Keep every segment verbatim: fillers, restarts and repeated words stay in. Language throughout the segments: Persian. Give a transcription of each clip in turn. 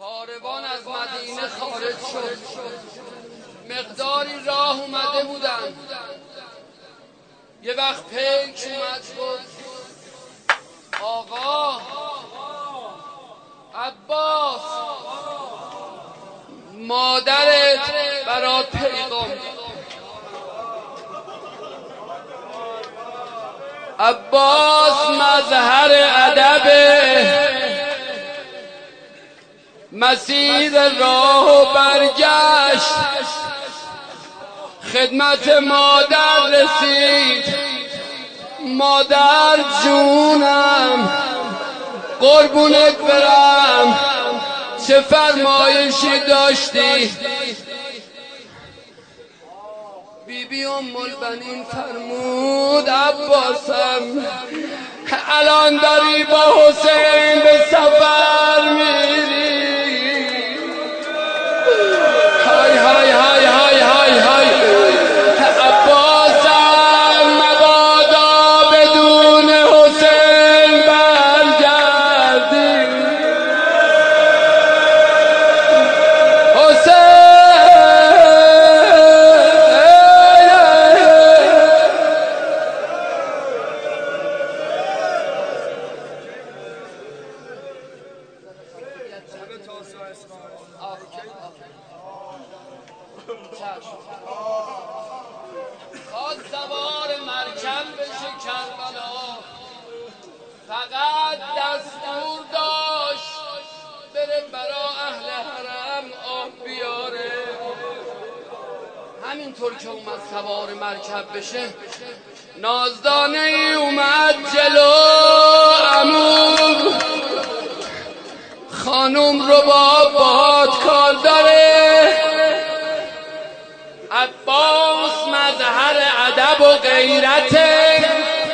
کاروان از مدینه خارج شد. مقداری راه اومده بودن. یه وقت پیک اومد گفت آقا عباس مادرت برات پیغام. عباس مظهر ادبه، مسیر راه و برگشت خدمت مادر رسید. مادر جونم قربونت برم، چه فرمایشی داشتی؟ بی بی ام البنین فرمود عباسم الان داری با حسین به سفر میری. های های های های های های عباسم مبادا بدون حسین برگردی. خواست سوار مرکب بشه کربلا، فقط دستور داشت بره برا اهل حرم آب بیاره. همینطور که اومد سوار مرکب بشه، نازدانه ای اومد جلو. عمو خانم رو با باد کار داره. عباس مظهر ادب و غیرته،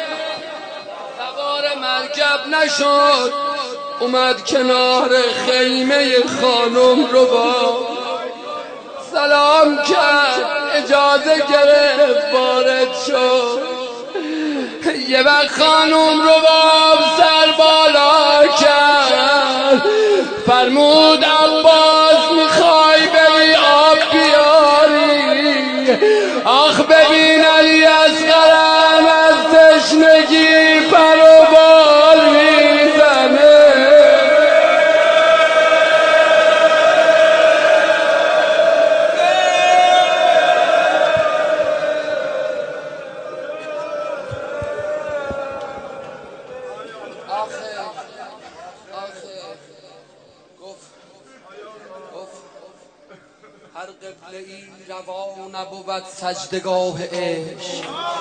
سوار مرکب نشد، اومد کنار خیمه خانم رو با سلام کرد، اجازه گرفت وارد شد. یه وقت خانم رو با سر بالا کرد، فرمود عباس میخوای بری آب بیاری؟ آخ ببین علی اصغرم از تشنگی پر و بال میزنه. آخه آخه گفت گفت هر قبله ای روا نبود سجدگاه عشق.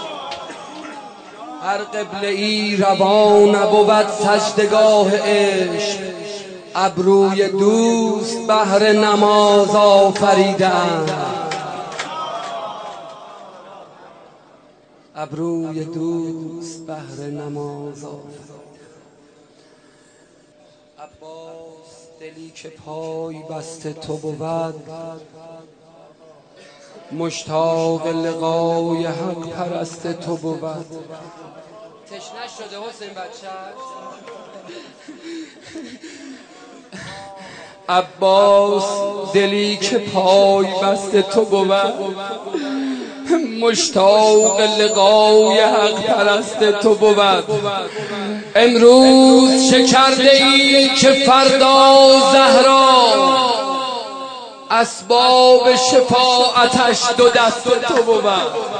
هر قبله ای روا نبود سجدگاه عشق. ابروی دوست بهر نماز آفریدند. ابروی دوست بهر نماز آفریدند. عباس دلی که پای بسته تو بود، مشتاق لقای حق پرست تو بود. تشنه شده حسین بچه. عباس دلی که پای بسته تو بود، مشتاق لقای حق پرست تو بود. امروز چه کرده ای که فردا زهرا اسباب شفاعتش دو دست تو بود.